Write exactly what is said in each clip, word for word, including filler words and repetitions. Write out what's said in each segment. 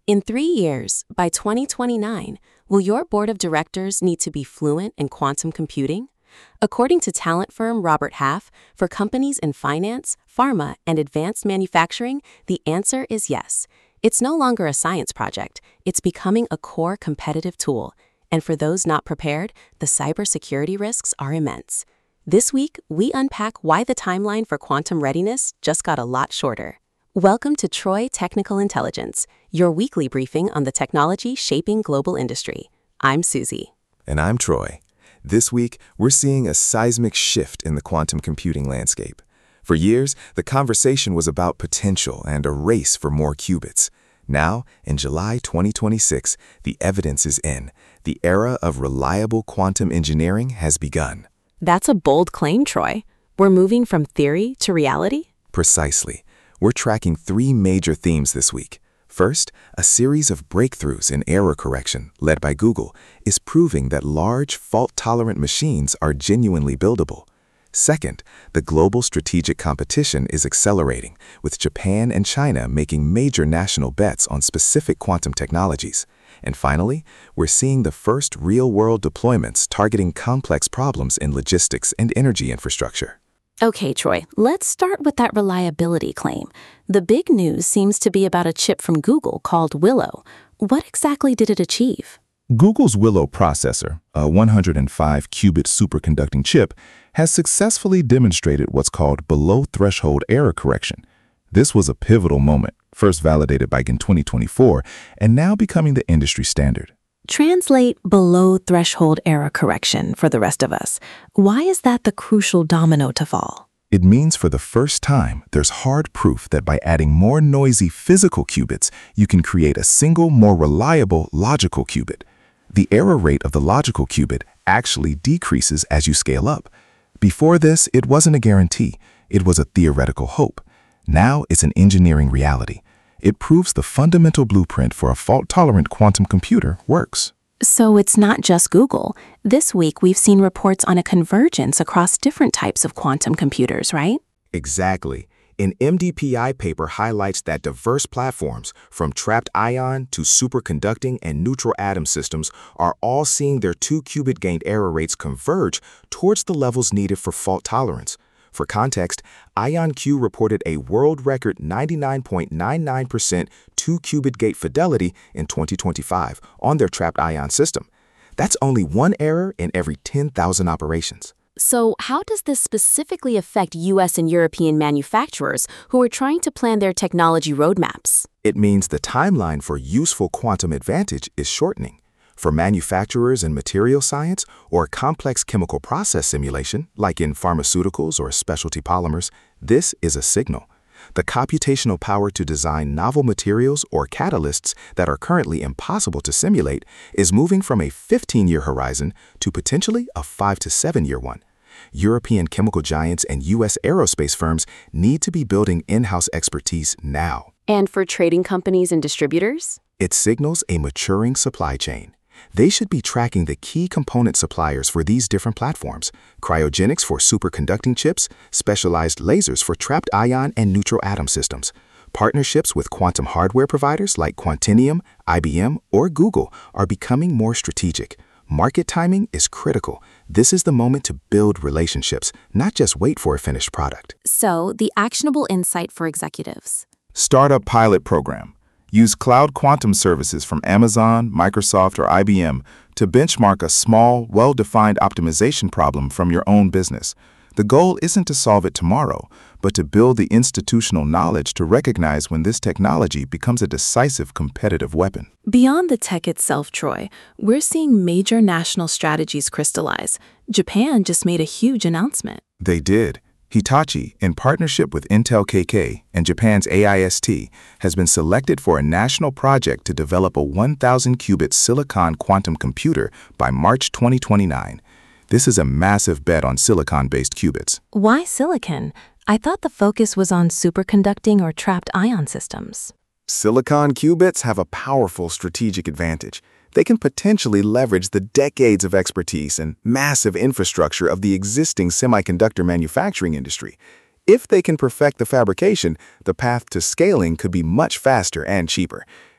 In three years, by twenty twenty-nine, will your board of directors need to be fluent in quantum computing? According to talent firm Robert Half, for companies in finance, pharma, and advanced manufacturing, the answer is yes. It's no longer a science project, it's becoming a core competitive tool. And for those not prepared, the cybersecurity risks are immense. This week, we unpack why the timeline for quantum readiness just got a lot shorter. Welcome to Troy Technical Intelligence, your weekly briefing on the technology shaping global industry. I'm Susie. And I'm Troy. This week, we're seeing a seismic shift in the quantum computing landscape. For years, the conversation was about potential and a race for more qubits. Now, in July twenty twenty-six, the evidence is in. The era of reliable quantum engineering has begun. That's a bold claim, Troy. We're moving from theory to reality? Precisely. We're tracking three major themes this week. First, a series of breakthroughs in error correction, led by Google, is proving that large, fault-tolerant machines are genuinely buildable. Second, the global strategic competition is accelerating, with Japan and China making major national bets on specific quantum technologies. And finally, we're seeing the first real-world deployments targeting complex problems in logistics and energy infrastructure. Okay, Troy, let's start with that reliability claim. The big news seems to be about a chip from Google called Willow. What exactly did it achieve? Google's Willow processor, a one hundred five qubit superconducting chip, has successfully demonstrated what's called below-threshold error correction. This was a pivotal moment, first validated back in twenty twenty-four, and now becoming the industry standard. Translate below-threshold error correction for the rest of us. Why is that the crucial domino to fall? It means for the first time, there's hard proof that by adding more noisy physical qubits, you can create a single, more reliable logical qubit. The error rate of the logical qubit actually decreases as you scale up. Before this, it wasn't a guarantee. It was a theoretical hope. Now it's an engineering reality. It proves the fundamental blueprint for a fault-tolerant quantum computer works. So it's not just Google. This week, we've seen reports on a convergence across different types of quantum computers, right? Exactly. An M D P I paper highlights that diverse platforms, from trapped ion to superconducting and neutral atom systems, are all seeing their two-qubit gain error rates converge towards the levels needed for fault tolerance. For context, IonQ reported a world record ninety-nine point nine nine percent two-qubit gate fidelity in twenty twenty-five on their trapped ion system. That's only one error in every ten thousand operations. So how does this specifically affect U S and European manufacturers who are trying to plan their technology roadmaps? It means the timeline for useful quantum advantage is shortening. For manufacturers in material science or complex chemical process simulation, like in pharmaceuticals or specialty polymers, this is a signal. The computational power to design novel materials or catalysts that are currently impossible to simulate is moving from a fifteen-year horizon to potentially a five to seven-year one. European chemical giants and U S aerospace firms need to be building in-house expertise now. And for trading companies and distributors? It signals a maturing supply chain. They should be tracking the key component suppliers for these different platforms: cryogenics for superconducting chips, specialized lasers for trapped ion and neutral atom systems. Partnerships with quantum hardware providers like Quantinuum, I B M, or Google are becoming more strategic. Market timing is critical. This is the moment to build relationships, not just wait for a finished product. So, the actionable insight for executives. Startup pilot program. Use cloud quantum services from Amazon, Microsoft, or I B M to benchmark a small, well-defined optimization problem from your own business. The goal isn't to solve it tomorrow, but to build the institutional knowledge to recognize when this technology becomes a decisive competitive weapon. Beyond the tech itself, Troy, we're seeing major national strategies crystallize. Japan just made a huge announcement. They did. Hitachi, in partnership with Intel K K and Japan's A I S T, has been selected for a national project to develop a one thousand qubit silicon quantum computer by March twenty twenty-nine. This is a massive bet on silicon-based qubits. Why silicon? I thought the focus was on superconducting or trapped ion systems. Silicon qubits have a powerful strategic advantage. They can potentially leverage the decades of expertise and massive infrastructure of the existing semiconductor manufacturing industry. If they can perfect the fabrication, the path to scaling could be much faster and cheaper.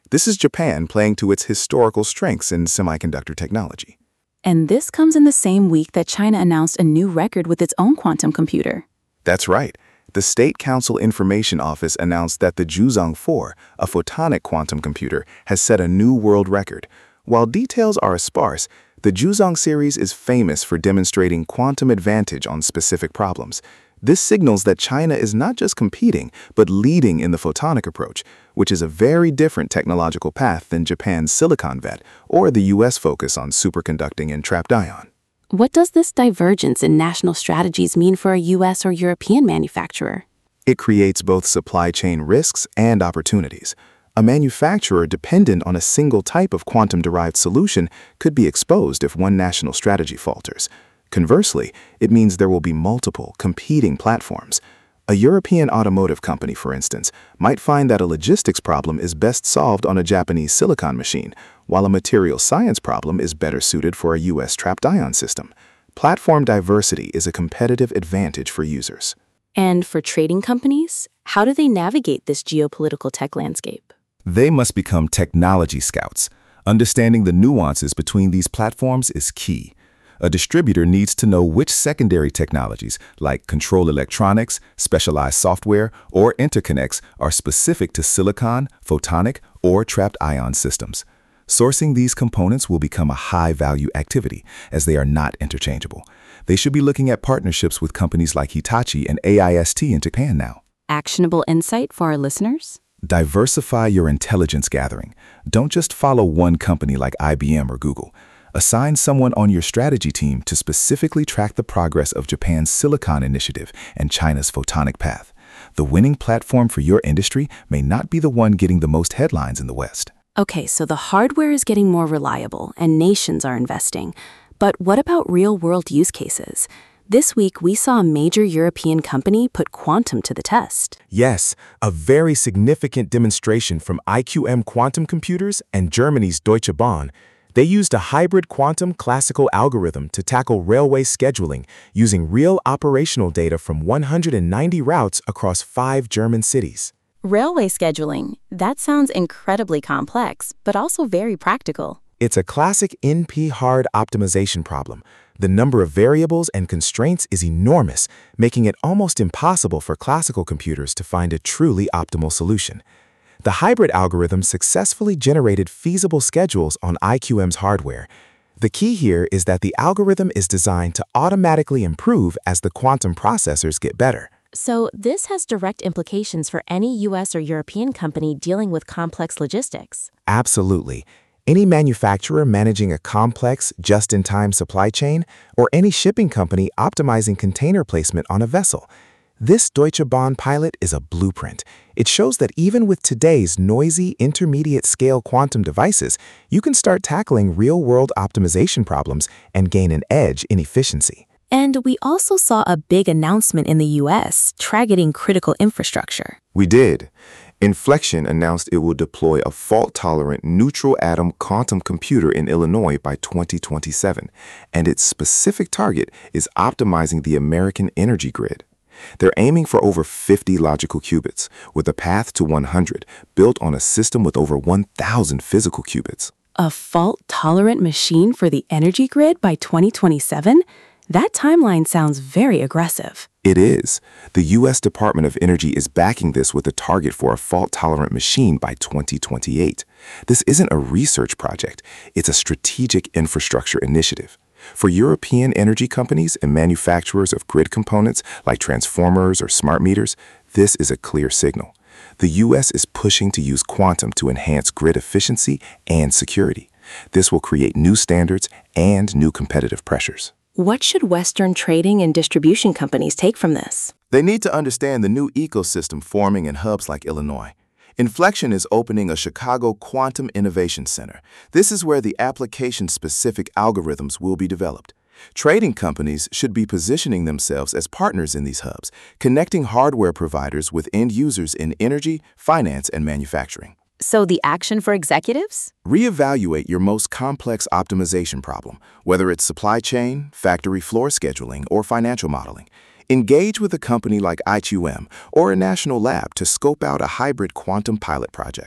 This is Japan playing to its historical strengths in semiconductor technology. And this comes in the same week that China announced a new record with its own quantum computer. That's right. The State Council Information Office announced that the Zhuzhong four, a photonic quantum computer, has set a new world record. While details are sparse, the Zhuzhong series is famous for demonstrating quantum advantage on specific problems. This signals that China is not just competing, but leading in the photonic approach, which is a very different technological path than Japan's Silicon V E T or the U S focus on superconducting and trapped ion. What does this divergence in national strategies mean for a U S or European manufacturer? It creates both supply chain risks and opportunities. A manufacturer dependent on a single type of quantum-derived solution could be exposed if one national strategy falters. Conversely, it means there will be multiple competing platforms. A European automotive company, for instance, might find that a logistics problem is best solved on a Japanese silicon machine, while a material science problem is better suited for a U S trapped ion system. Platform diversity is a competitive advantage for users. And for trading companies, how do they navigate this geopolitical tech landscape? They must become technology scouts. Understanding the nuances between these platforms is key. A distributor needs to know which secondary technologies, like control electronics, specialized software, or interconnects, are specific to silicon, photonic, or trapped ion systems. Sourcing these components will become a high-value activity, as they are not interchangeable. They should be looking at partnerships with companies like Hitachi and A I S T in Japan now. Actionable insight for our listeners? Diversify your intelligence gathering. Don't just follow one company like I B M or Google. Assign someone on your strategy team to specifically track the progress of Japan's Silicon Initiative and China's photonic path. The winning platform for your industry may not be the one getting the most headlines in the West. Okay, so the hardware is getting more reliable and nations are investing. But what about real-world use cases? This week, we saw a major European company put quantum to the test. Yes, a very significant demonstration from I Q M Quantum Computers and Germany's Deutsche Bahn. They used a hybrid quantum classical algorithm to tackle railway scheduling using real operational data from one hundred ninety routes across five German cities. Railway scheduling. That sounds incredibly complex, but also very practical. It's a classic N P-hard optimization problem. The number of variables and constraints is enormous, making it almost impossible for classical computers to find a truly optimal solution. The hybrid algorithm successfully generated feasible schedules on I Q M's hardware. The key here is that the algorithm is designed to automatically improve as the quantum processors get better. So this has direct implications for any U S or European company dealing with complex logistics. Absolutely. Any manufacturer managing a complex, just-in-time supply chain, or any shipping company optimizing container placement on a vessel. This Deutsche Bahn pilot is a blueprint. It shows that even with today's noisy, intermediate-scale quantum devices, you can start tackling real-world optimization problems and gain an edge in efficiency. And we also saw a big announcement in the U S targeting critical infrastructure. We did. Inflection announced it will deploy a fault-tolerant neutral atom quantum computer in Illinois by twenty twenty-seven, and its specific target is optimizing the American energy grid. They're aiming for over fifty logical qubits, with a path to one hundred, built on a system with over one thousand physical qubits. A fault-tolerant machine for the energy grid by twenty twenty-seven? That timeline sounds very aggressive. It is. The U S Department of Energy is backing this with a target for a fault-tolerant machine by twenty twenty-eight. This isn't a research project. It's a strategic infrastructure initiative. For European energy companies and manufacturers of grid components like transformers or smart meters, this is a clear signal. The U S is pushing to use quantum to enhance grid efficiency and security. This will create new standards and new competitive pressures. What should Western trading and distribution companies take from this? They need to understand the new ecosystem forming in hubs like Illinois. Inflection is opening a Chicago Quantum Innovation Center. This is where the application-specific algorithms will be developed. Trading companies should be positioning themselves as partners in these hubs, connecting hardware providers with end users in energy, finance, and manufacturing. So the action for executives? Reevaluate your most complex optimization problem, whether it's supply chain, factory floor scheduling, or financial modeling. Engage with a company like I Q M or a national lab to scope out a hybrid quantum pilot project.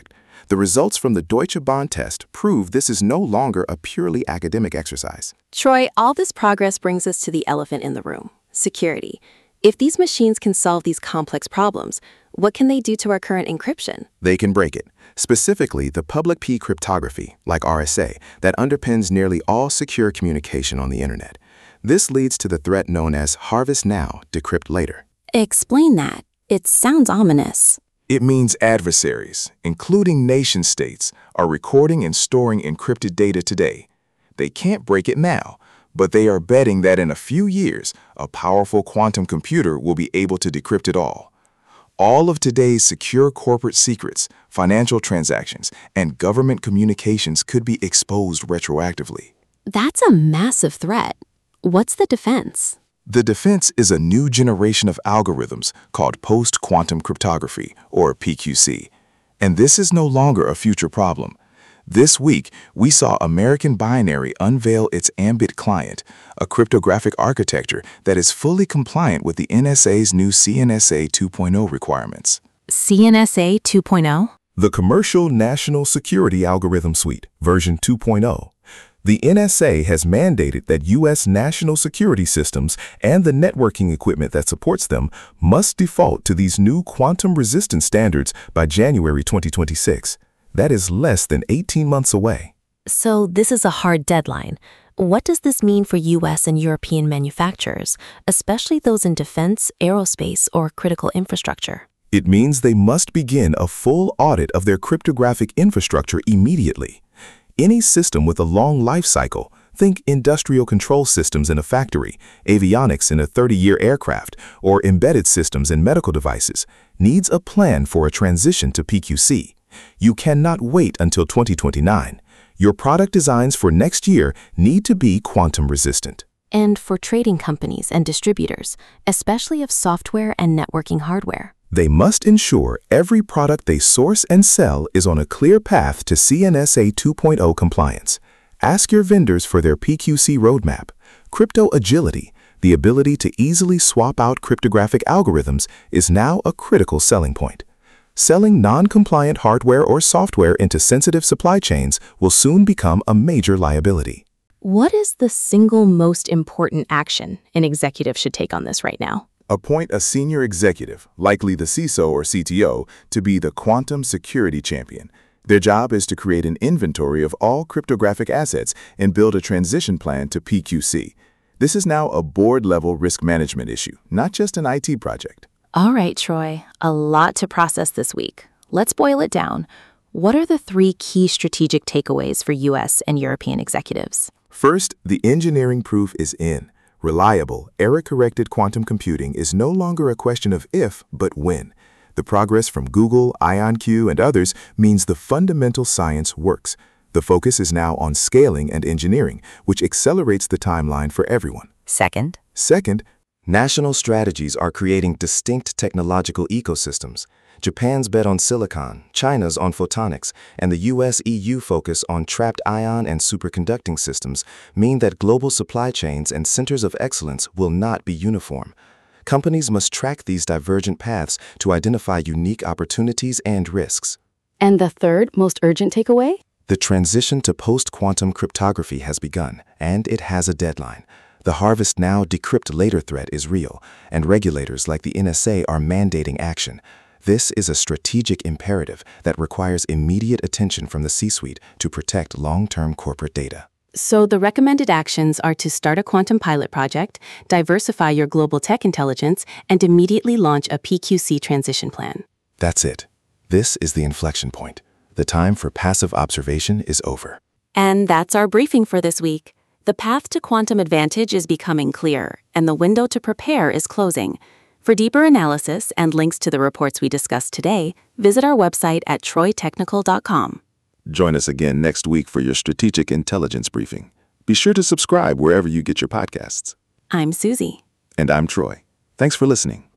The results from the Deutsche Bahn test prove this is no longer a purely academic exercise. Troy, all this progress brings us to the elephant in the room, security. If these machines can solve these complex problems, what can they do to our current encryption? They can break it, specifically the public key cryptography, like R S A, that underpins nearly all secure communication on the internet. This leads to the threat known as harvest now, decrypt later. Explain that. It sounds ominous. It means adversaries, including nation-states, are recording and storing encrypted data today. They can't break it now, but they are betting that in a few years, a powerful quantum computer will be able to decrypt it all. All of today's secure corporate secrets, financial transactions, and government communications could be exposed retroactively. That's a massive threat. What's the defense? The defense is a new generation of algorithms called post-quantum cryptography, or P Q C. And this is no longer a future problem. This week, we saw American Binary unveil its Ambit client, a cryptographic architecture that is fully compliant with the N S A's new C N S A two point oh requirements. C N S A two point oh? The Commercial National Security Algorithm Suite, version two point oh. The N S A has mandated that U S national security systems and the networking equipment that supports them must default to these new quantum-resistant standards by January twenty twenty-six. That is less than eighteen months away. So this is a hard deadline. What does this mean for U S and European manufacturers, especially those in defense, aerospace, or critical infrastructure? It means they must begin a full audit of their cryptographic infrastructure immediately. Any system with a long life cycle, think industrial control systems in a factory, avionics in a thirty-year aircraft, or embedded systems in medical devices, needs a plan for a transition to P Q C. You cannot wait until twenty twenty-nine. Your product designs for next year need to be quantum resistant. And for trading companies and distributors, especially of software and networking hardware. They must ensure every product they source and sell is on a clear path to C N S A two point oh compliance. Ask your vendors for their P Q C roadmap. Crypto agility, the ability to easily swap out cryptographic algorithms, is now a critical selling point. Selling non-compliant hardware or software into sensitive supply chains will soon become a major liability. What is the single most important action an executive should take on this right now? Appoint a senior executive, likely the C I S O or C T O, to be the quantum security champion. Their job is to create an inventory of all cryptographic assets and build a transition plan to P Q C. This is now a board-level risk management issue, not just an I T project. All right, Troy, a lot to process this week. Let's boil it down. What are the three key strategic takeaways for U S and European executives? First, the engineering proof is in. Reliable, error-corrected quantum computing is no longer a question of if, but when. The progress from Google, IonQ, and others means the fundamental science works. The focus is now on scaling and engineering, which accelerates the timeline for everyone. Second? Second, National strategies are creating distinct technological ecosystems. Japan's bet on silicon, China's on photonics, and the U S E U focus on trapped ion and superconducting systems mean that global supply chains and centers of excellence will not be uniform. Companies must track these divergent paths to identify unique opportunities and risks. And the third most urgent takeaway? The transition to post-quantum cryptography has begun, and it has a deadline. The harvest now, decrypt later threat is real, and regulators like the N S A are mandating action. This is a strategic imperative that requires immediate attention from the C-suite to protect long-term corporate data. So the recommended actions are to start a quantum pilot project, diversify your global tech intelligence, and immediately launch a P Q C transition plan. That's it. This is the inflection point. The time for passive observation is over. And that's our briefing for this week. The path to quantum advantage is becoming clear, and the window to prepare is closing. For deeper analysis and links to the reports we discussed today, visit our website at troy technical dot com. join us again next week for your strategic intelligence briefing. Be sure to subscribe wherever you get your podcasts. I'm Susie. And I'm Troy. Thanks for listening.